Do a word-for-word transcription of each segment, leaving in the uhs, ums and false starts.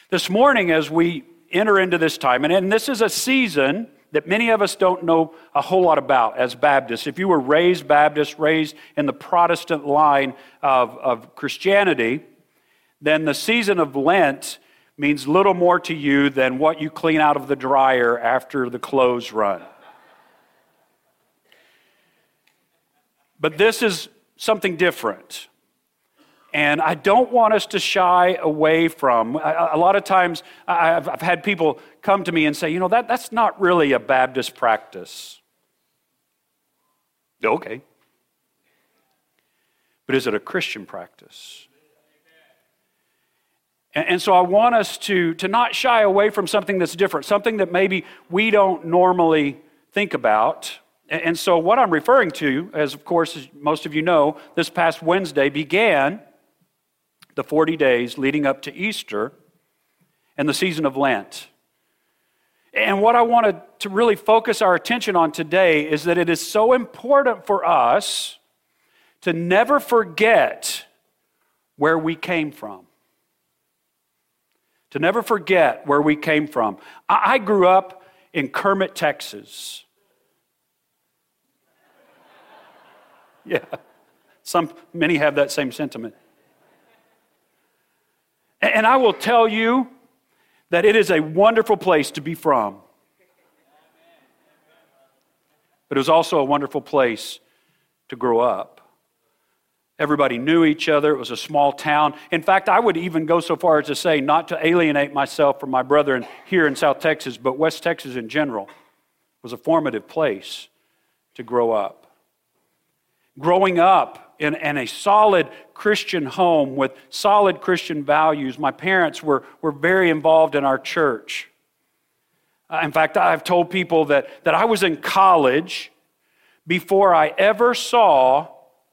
This morning, as we enter into this time, and, and this is a season that many of us don't know a whole lot about as Baptists. If you were raised Baptist, raised in the Protestant line of, of Christianity, then the season of Lent means little more to you than what you clean out of the dryer after the clothes run. But this is something different. And I don't want us to shy away from, a, a lot of times I've, I've had people come to me and say, you know, that, that's not really a Baptist practice. Okay. But is it a Christian practice? And, and so I want us to, to not shy away from something that's different, something that maybe we don't normally think about. And, and so what I'm referring to, as of course, as most of you know, this past Wednesday began the forty days leading up to Easter and the season of Lent. And what I wanted to really focus our attention on today is that it is so important for us to never forget where we came from. To never forget where we came from. I, I grew up in Kermit, Texas. Yeah, some many have that same sentiment. And I will tell you that it is a wonderful place to be from. But it was also a wonderful place to grow up. Everybody knew each other. It was a small town. In fact, I would even go so far as to say, not to alienate myself from my brethren here in South Texas, but West Texas in general was a formative place to grow up. Growing up in, in a solid Christian home with solid Christian values, my parents were, were very involved in our church. Uh, in fact, I've told people that, that I was in college before I ever saw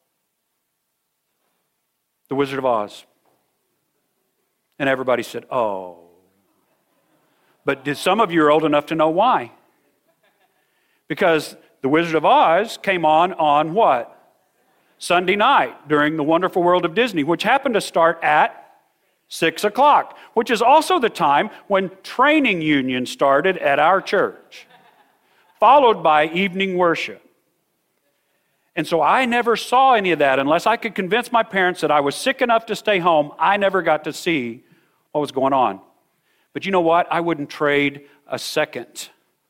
The Wizard of Oz. And everybody said, oh. But did some of you are old enough to know why? Because The Wizard of Oz came on on what? Sunday night during the Wonderful World of Disney, which happened to start at six o'clock, which is also the time when training union started at our church, followed by evening worship. And so I never saw any of that unless I could convince my parents that I was sick enough to stay home. I never got to see what was going on. But you know what? I wouldn't trade a second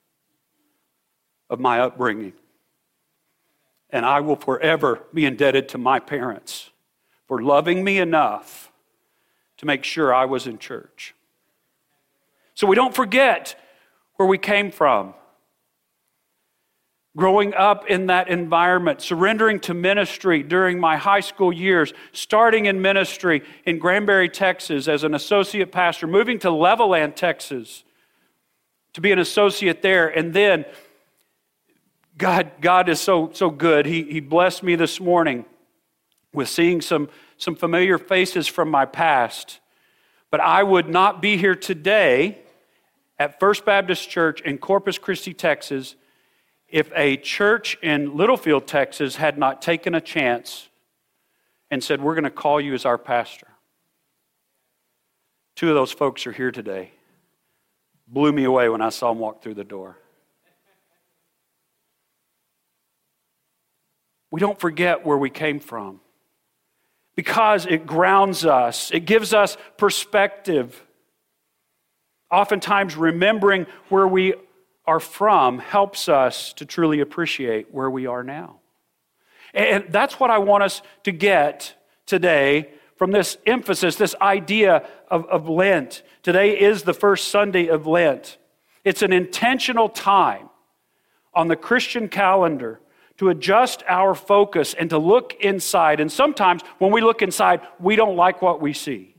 of my upbringing. And I will forever be indebted to my parents for loving me enough to make sure I was in church. So we don't forget where we came from. Growing up in that environment, surrendering to ministry during my high school years, starting in ministry in Granbury, Texas as an associate pastor, moving to Levelland, Texas to be an associate there, and then God, God is so, so good. He, he blessed me this morning with seeing some, some familiar faces from my past. But I would not be here today at First Baptist Church in Corpus Christi, Texas, if a church in Littlefield, Texas had not taken a chance and said, we're going to call you as our pastor. Two of those folks are here today. Blew me away when I saw them walk through the door. We don't forget where we came from because it grounds us. It gives us perspective. Oftentimes, remembering where we are from helps us to truly appreciate where we are now. And that's what I want us to get today from this emphasis, this idea of, of Lent. Today is the first Sunday of Lent. It's an intentional time on the Christian calendar to adjust our focus and to look inside. And sometimes when we look inside, we don't like what we see.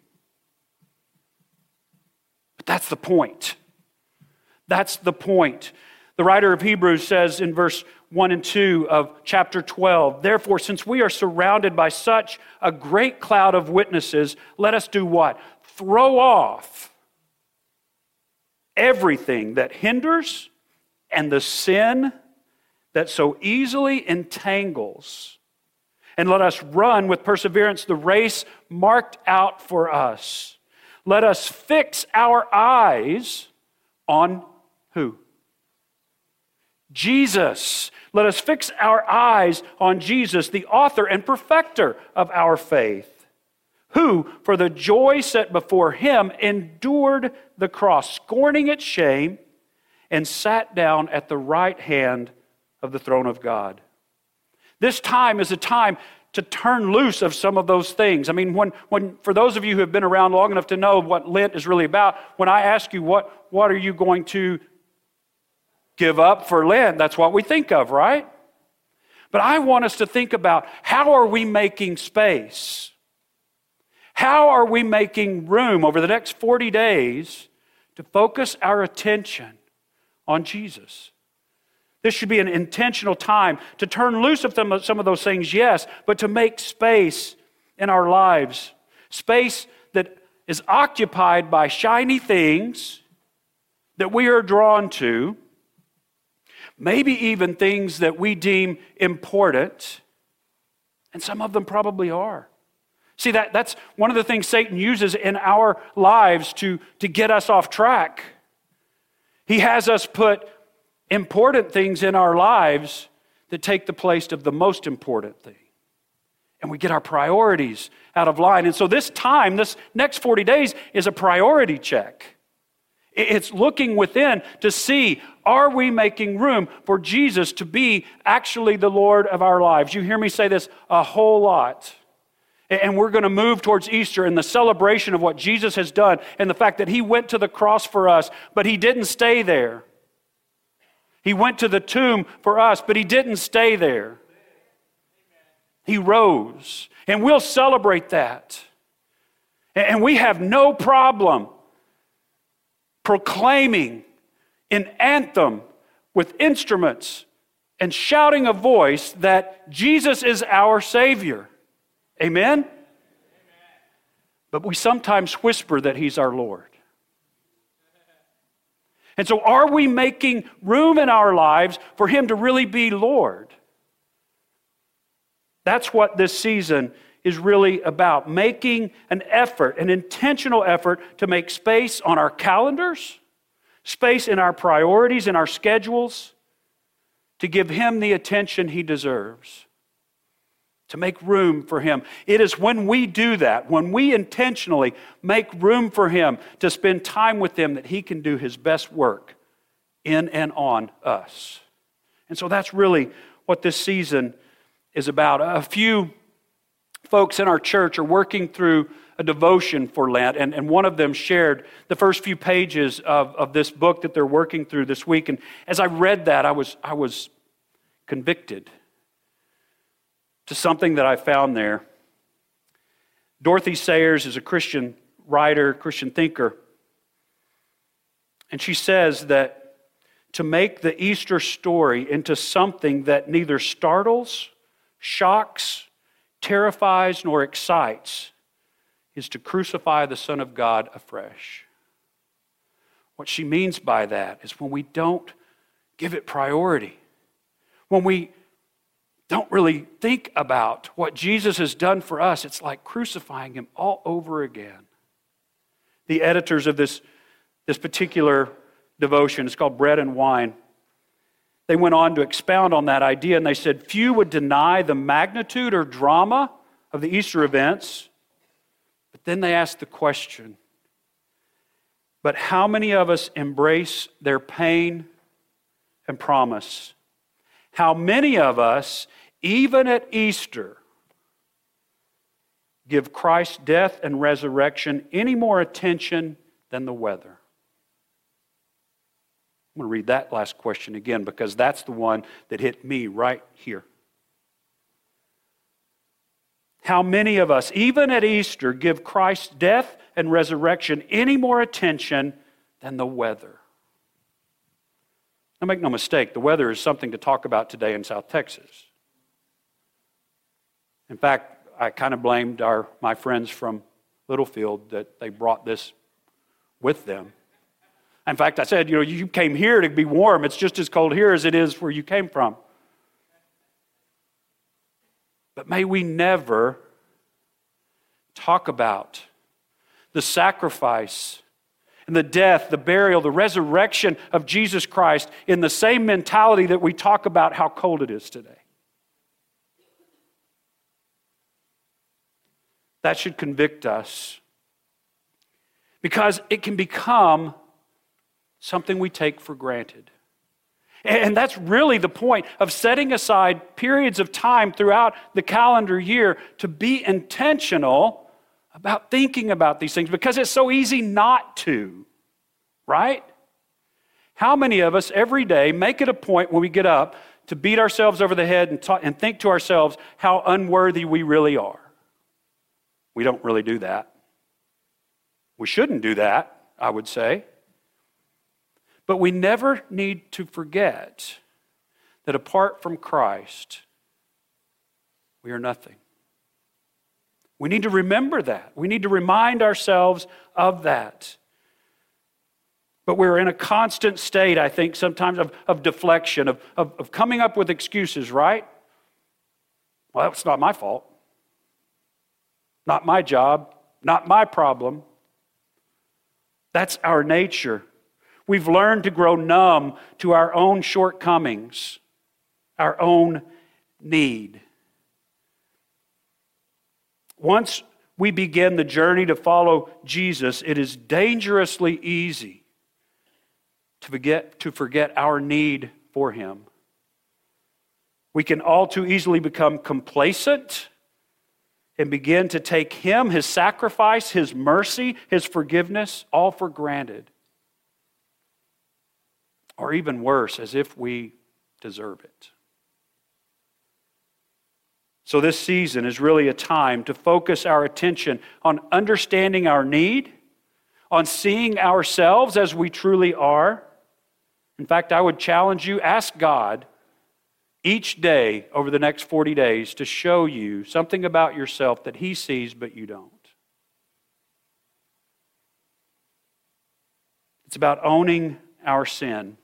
But that's the point. That's the point. The writer of Hebrews says in verse one and two of chapter twelve, therefore, since we are surrounded by such a great cloud of witnesses, let us do what? Throw off everything that hinders and the sin that so easily entangles, and let us run with perseverance the race marked out for us. let us fix our eyes on who? Jesus. Let us fix our eyes on Jesus, the author and perfecter of our faith, who, for the joy set before him, endured the cross, scorning its shame, and sat down at the right hand of the throne of God. This time is a time to turn loose of some of those things. I mean, when, when for those of you who have been around long enough to know what Lent is really about, when I ask you, what, what are you going to give up for Lent? That's what we think of, right? But I want us to think about, how are we making space? How are we making room over the next forty days to focus our attention on Jesus? This should be an intentional time to turn loose of some of, some of those things, yes, but to make space in our lives. Space that is occupied by shiny things that we are drawn to, maybe even things that we deem important, and some of them probably are. See, that, that's one of the things Satan uses in our lives to, to get us off track. He has us put important things in our lives that take the place of the most important thing. And we get our priorities out of line. And so this time, this next forty days, is a priority check. It's looking within to see, are we making room for Jesus to be actually the Lord of our lives? You hear me say this a whole lot. And we're going to move towards Easter and the celebration of what Jesus has done and the fact that he went to the cross for us, but he didn't stay there. He went to the tomb for us, but he didn't stay there. He rose, and we'll celebrate that. And we have no problem proclaiming in anthem with instruments and shouting a voice that Jesus is our Savior. Amen? Amen? But we sometimes whisper that he's our Lord. And so are we making room in our lives for him to really be Lord? That's what this season is really about. Making an effort, an intentional effort to make space on our calendars, space in our priorities, in our schedules, to give him the attention he deserves. To make room for him. It is when we do that, when we intentionally make room for him to spend time with him, that he can do his best work in and on us. And so that's really what this season is about. A few folks in our church are working through a devotion for Lent, and, and one of them shared the first few pages of, of this book that they're working through this week. And as I read that, I was, I was convicted to something that I found there. Dorothy Sayers is a Christian writer, Christian thinker. And she says that to make the Easter story into something that neither startles, shocks, terrifies, nor excites is to crucify the Son of God afresh. What she means by that is when we don't give it priority, when we don't really think about what Jesus has done for us, it's like crucifying him all over again. The editors of this, this particular devotion, it's called Bread and Wine, they went on to expound on that idea, and they said, few would deny the magnitude or drama of the Easter events, but then they asked the question, but how many of us embrace their pain and promise? How many of us, even at Easter, give Christ's death and resurrection any more attention than the weather? I'm going to read that last question again because that's the one that hit me right here. How many of us, even at Easter, give Christ's death and resurrection any more attention than the weather? Now, make no mistake, the weather is something to talk about today in South Texas. In fact, I kind of blamed our my friends from Littlefield that they brought this with them. In fact, I said, you know, you came here to be warm. It's just as cold here as it is where you came from. But may we never talk about the sacrifice, and the death, the burial, the resurrection of Jesus Christ in the same mentality that we talk about how cold it is today. That should convict us, because it can become something we take for granted. And that's really the point of setting aside periods of time throughout the calendar year to be intentional about thinking about these things, because it's so easy not to, right? How many of us every day make it a point when we get up to beat ourselves over the head and, talk, and think to ourselves how unworthy we really are? We don't really do that. We shouldn't do that, I would say. But we never need to forget that apart from Christ, we are nothing. We need to remember that. We need to remind ourselves of that. But we're in a constant state, I think, sometimes of, of deflection, of, of, of coming up with excuses, right? Well, that's not my fault. Not my job. Not my problem. That's our nature. We've learned to grow numb to our own shortcomings, our own need. Once we begin the journey to follow Jesus, it is dangerously easy to forget, to forget our need for Him. We can all too easily become complacent and begin to take Him, His sacrifice, His mercy, His forgiveness, all for granted. Or even worse, as if we deserve it. So this season is really a time to focus our attention on understanding our need, on seeing ourselves as we truly are. In fact, I would challenge you, ask God each day over the next forty days to show you something about yourself that He sees but you don't. It's about owning our sin.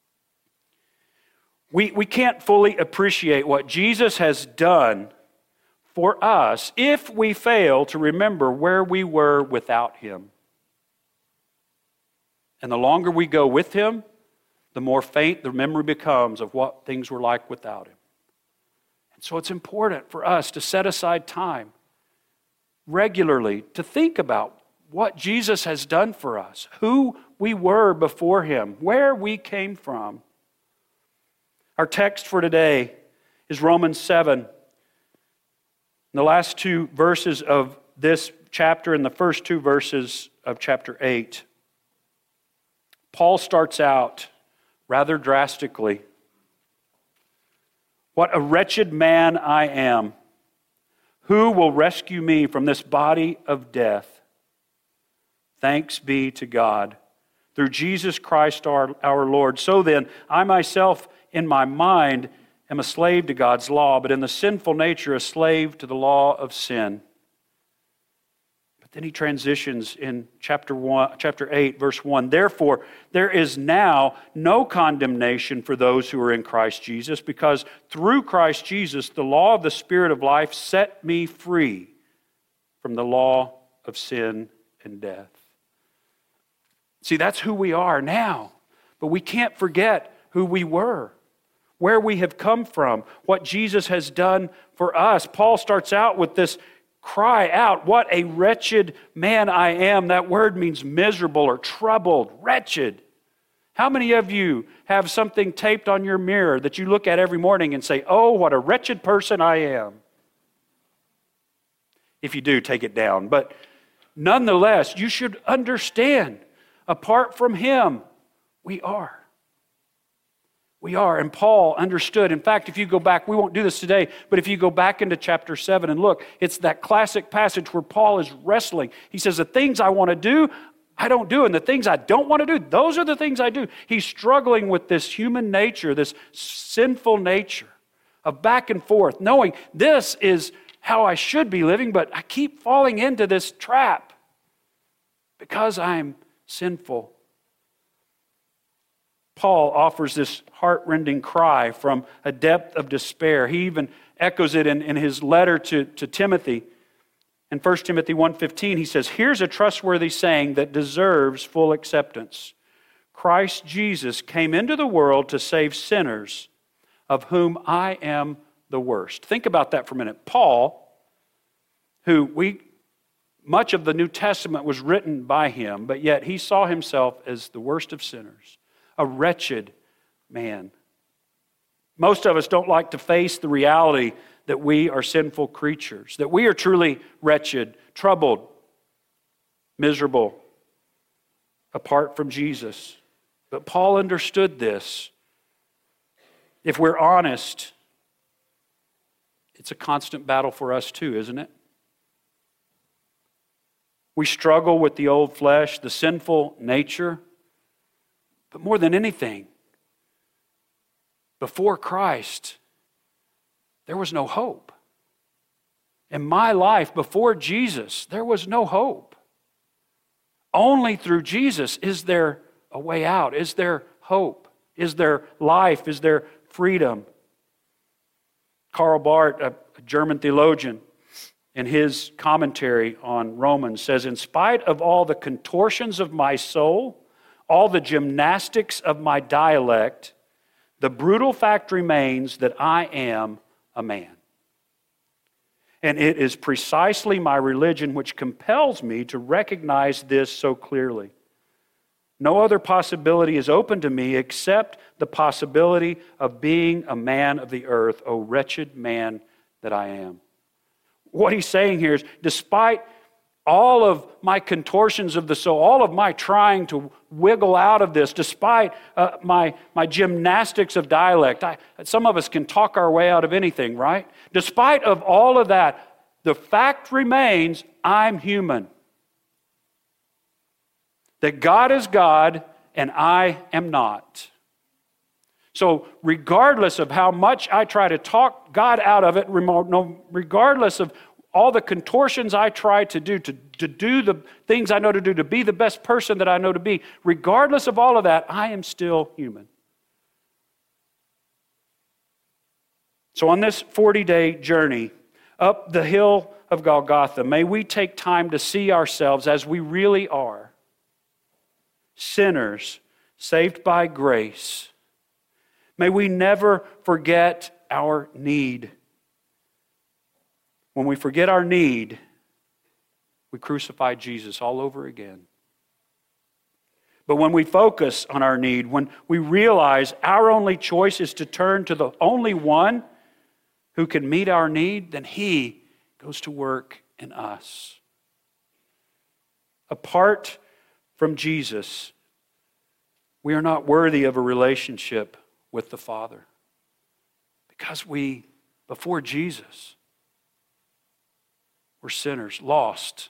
We, we can't fully appreciate what Jesus has done for us if we fail to remember where we were without Him. And the longer we go with Him, the more faint the memory becomes of what things were like without Him. And so it's important for us to set aside time regularly to think about what Jesus has done for us, who we were before Him, where we came from. Our text for today is Romans seven. In the last two verses of this chapter and the first two verses of chapter eight, Paul starts out rather drastically. What a wretched man I am. Who will rescue me from this body of death? Thanks be to God through Jesus Christ our, our Lord. So then, I myself in my mind am a slave to God's law, but in the sinful nature a slave to the law of sin. But then he transitions in chapter one, chapter eight, verse one. Therefore, there is now no condemnation for those who are in Christ Jesus, because through Christ Jesus, the law of the Spirit of life set me free from the law of sin and death. See, that's who we are now, but we can't forget who we were, where we have come from, what Jesus has done for us. Paul starts out with this cry out, what a wretched man I am. That word means miserable or troubled, wretched. How many of you have something taped on your mirror that you look at every morning and say, oh, what a wretched person I am? If you do, take it down. But nonetheless, you should understand, apart from Him, we are. We are, and Paul understood. In fact, if you go back, we won't do this today, but if you go back into chapter seven and look, it's that classic passage where Paul is wrestling. He says, the things I want to do, I don't do, and the things I don't want to do, those are the things I do. He's struggling with this human nature, this sinful nature of back and forth, knowing this is how I should be living, but I keep falling into this trap because I'm sinful. Paul offers this heart-rending cry from a depth of despair. He even echoes it in, in his letter to, to Timothy. In First Timothy one fifteen, he says, here's a trustworthy saying that deserves full acceptance. Christ Jesus came into the world to save sinners, of whom I am the worst. Think about that for a minute. Paul, who we, much of the New Testament was written by him, but yet he saw himself as the worst of sinners, a wretched man. Most of us don't like to face the reality that we are sinful creatures, that we are truly wretched, troubled, miserable, apart from Jesus. But Paul understood this. If we're honest, it's a constant battle for us too, isn't it? We struggle with the old flesh, the sinful nature, but more than anything, before Christ, there was no hope. In my life, before Jesus, there was no hope. Only through Jesus is there a way out. Is there hope? Is there life? Is there freedom? Karl Barth, a German theologian, in his commentary on Romans says, in spite of all the contortions of my soul, all the gymnastics of my dialect, the brutal fact remains that I am a man. And it is precisely my religion which compels me to recognize this so clearly. No other possibility is open to me except the possibility of being a man of the earth, O wretched man that I am. What he's saying here is, despite all of my contortions of the soul, all of my trying to wiggle out of this, despite uh, my, my gymnastics of dialect, I, some of us can talk our way out of anything, right? Despite of all of that, the fact remains, I'm human. That God is God and I am not. So regardless of how much I try to talk God out of it, regardless of all the contortions I try to do, to, to do the things I know to do, to be the best person that I know to be, regardless of all of that, I am still human. So on this forty-day journey up the hill of Golgotha, may we take time to see ourselves as we really are. Sinners saved by grace. May we never forget our need. When we forget our need, we crucify Jesus all over again. But when we focus on our need, when we realize our only choice is to turn to the only one who can meet our need, then He goes to work in us. Apart from Jesus, we are not worthy of a relationship with the Father. Because we, before Jesus, we're sinners, lost.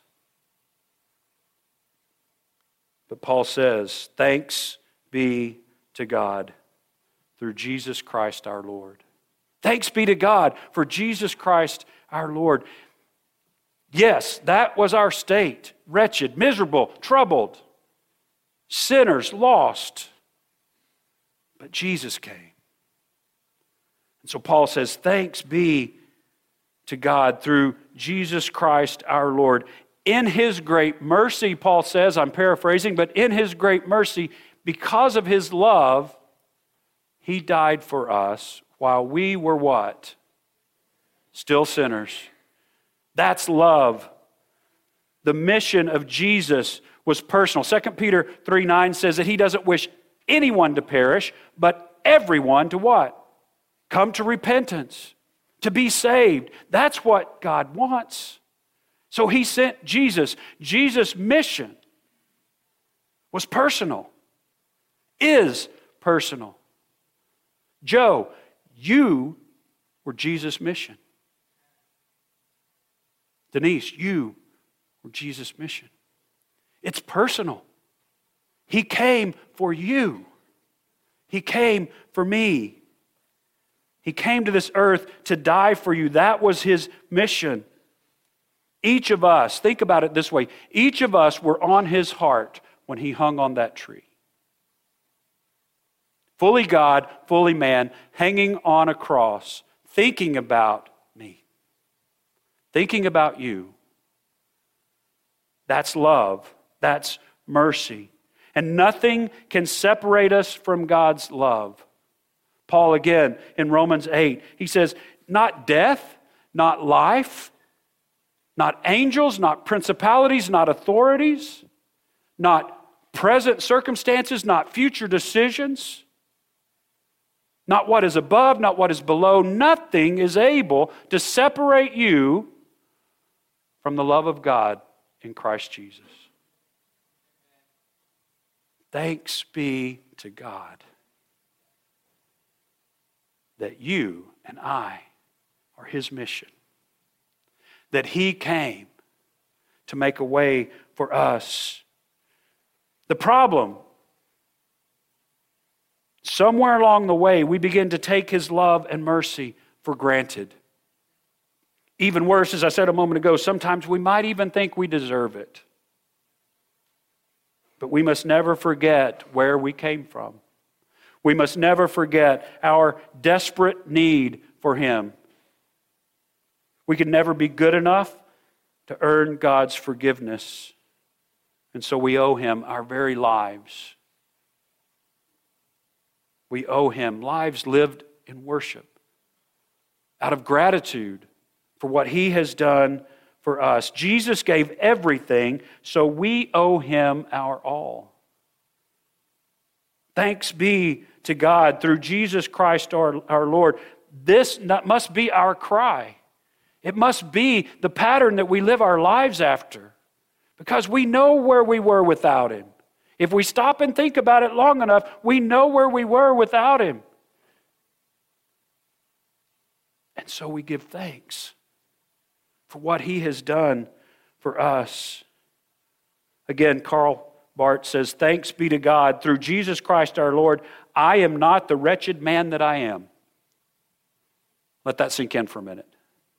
But Paul says, thanks be to God through Jesus Christ our Lord. Thanks be to God for Jesus Christ our Lord. Yes, that was our state. Wretched, miserable, troubled, sinners, lost. But Jesus came. And so Paul says, thanks be to God through Jesus Christ our Lord. In His great mercy, Paul says, I'm paraphrasing, but in His great mercy, because of His love, He died for us while we were what? Still sinners. That's love. The mission of Jesus was personal. Second Peter three nine says that He doesn't wish anyone to perish, but everyone to what? Come to repentance, to be saved. That's what God wants. So He sent Jesus. Jesus' mission was personal, is personal. Joe, you were Jesus' mission. Denise, you were Jesus' mission. It's personal. He came for you. He came for me. He came to this earth to die for you. That was His mission. Each of us, think about it this way, each of us were on His heart when He hung on that tree. Fully God, fully man, hanging on a cross, thinking about me, thinking about you. That's love. That's mercy. And nothing can separate us from God's love. Paul again in Romans eight, he says, not death, not life, not angels, not principalities, not authorities, not present circumstances, not future decisions, not what is above, not what is below. Nothing is able to separate you from the love of God in Christ Jesus. Thanks be to God that you and I are His mission, that He came to make a way for us. The problem, somewhere along the way, we begin to take His love and mercy for granted. Even worse, as I said a moment ago, sometimes we might even think we deserve it. But we must never forget where we came from. We must never forget our desperate need for Him. We can never be good enough to earn God's forgiveness. And so we owe Him our very lives. We owe Him lives lived in worship, out of gratitude for what He has done for us. Jesus gave everything, so we owe Him our all. Thanks be to God through Jesus Christ our, our Lord. This must be our cry. It must be the pattern that we live our lives after, because we know where we were without Him. If we stop and think about it long enough, we know where we were without Him. And so we give thanks for what He has done for us. Again, Karl Barth says, thanks be to God, through Jesus Christ our Lord, I am not the wretched man that I am. Let that sink in for a minute.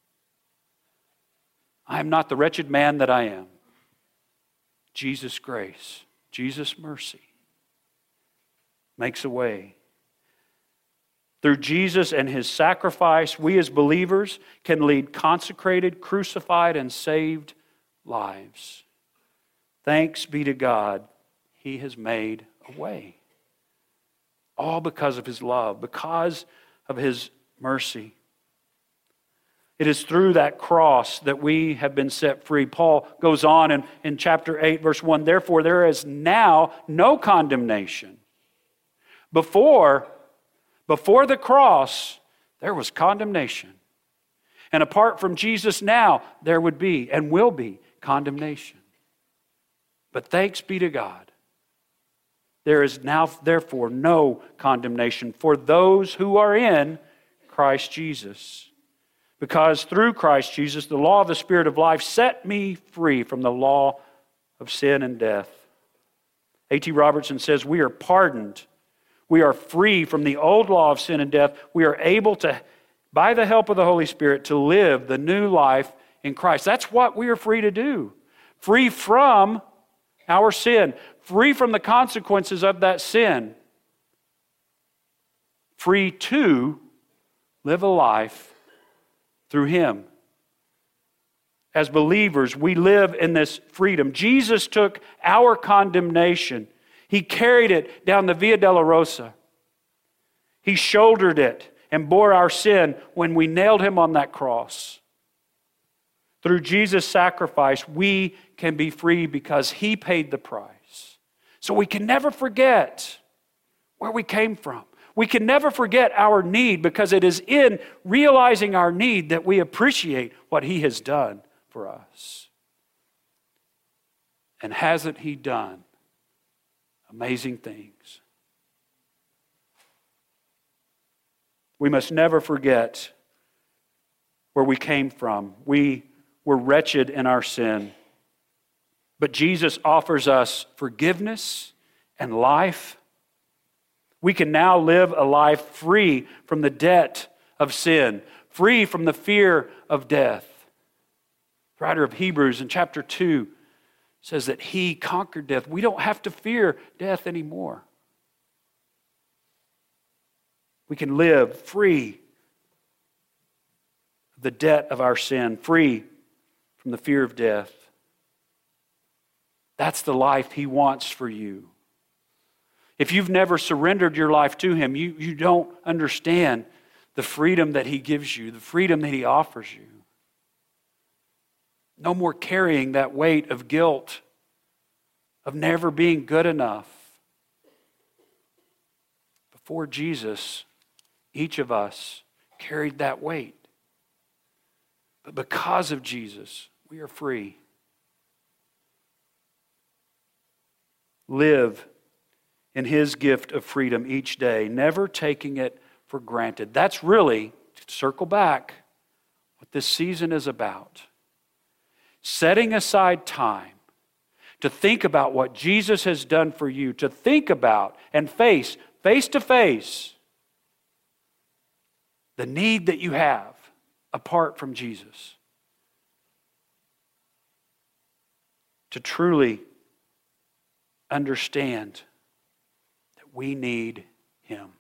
I am not the wretched man that I am. Jesus' grace, Jesus' mercy makes a way. Through Jesus and His sacrifice, we as believers can lead consecrated, crucified, and saved lives. Thanks be to God, He has made a way. All because of His love, because of His mercy. It is through that cross that we have been set free. Paul goes on in, in chapter eight, verse one, therefore there is now no condemnation. Before, before the cross, there was condemnation. And apart from Jesus now, there would be and will be condemnation. But thanks be to God. There is now, therefore, no condemnation for those who are in Christ Jesus. Because through Christ Jesus, the law of the Spirit of life set me free from the law of sin and death. A T Robertson says, we are pardoned. We are free from the old law of sin and death. We are able to, by the help of the Holy Spirit, to live the new life in Christ. That's what we are free to do. Free from our sin. Free from the consequences of that sin. Free to live a life through Him. As believers, we live in this freedom. Jesus took our condemnation. He carried it down the Via Dolorosa. He shouldered it and bore our sin when we nailed Him on that cross. Through Jesus' sacrifice, we can be free because He paid the price. So we can never forget where we came from. We can never forget our need, because it is in realizing our need that we appreciate what He has done for us. And hasn't He done amazing things? We must never forget where we came from. We were wretched in our sin. But Jesus offers us forgiveness and life. We can now live a life free from the debt of sin, free from the fear of death. The writer of Hebrews in chapter two says that He conquered death. We don't have to fear death anymore. We can live free of the debt of our sin, free from the fear of death. That's the life He wants for you. If you've never surrendered your life to Him, you, you don't understand the freedom that He gives you, the freedom that He offers you. No more carrying that weight of guilt, of never being good enough. Before Jesus, each of us carried that weight. But because of Jesus, we are free. Live in His gift of freedom each day, never taking it for granted. That's really, to circle back, what this season is about. Setting aside time to think about what Jesus has done for you, to think about and face, face to face, the need that you have apart from Jesus. To truly understand that we need Him.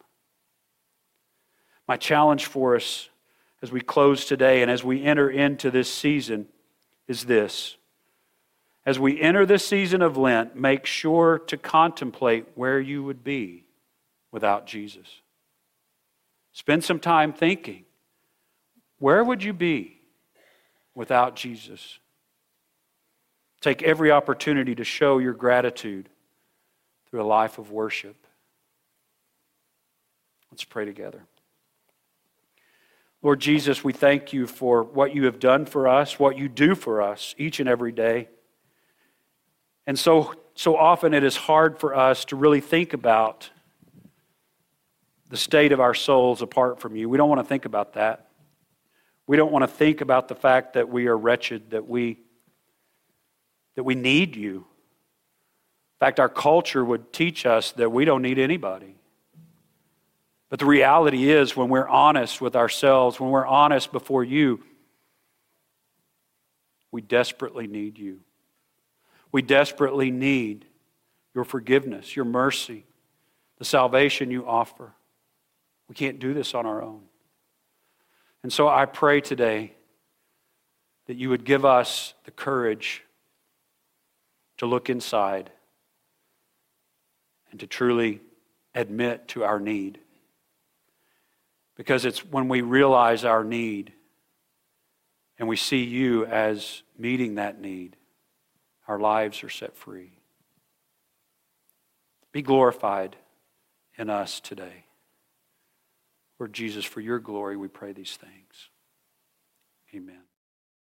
My challenge for us as we close today and as we enter into this season is this. As we enter this season of Lent, make sure to contemplate where you would be without Jesus. Spend some time thinking, where would you be without Jesus? Take every opportunity to show your gratitude through a life of worship. Let's pray together. Lord Jesus, we thank You for what You have done for us, what You do for us each and every day. And so, so often it is hard for us to really think about the state of our souls apart from You. We don't want to think about that. We don't want to think about the fact that we are wretched, that we, that we need You. In fact, our culture would teach us that we don't need anybody. But the reality is, when we're honest with ourselves, when we're honest before You, we desperately need You. We desperately need Your forgiveness, Your mercy, the salvation You offer. We can't do this on our own. And so I pray today that You would give us the courage to look inside and to truly admit to our need. Because it's when we realize our need and we see You as meeting that need, our lives are set free. Be glorified in us today. Lord Jesus, for Your glory we pray these things. Amen.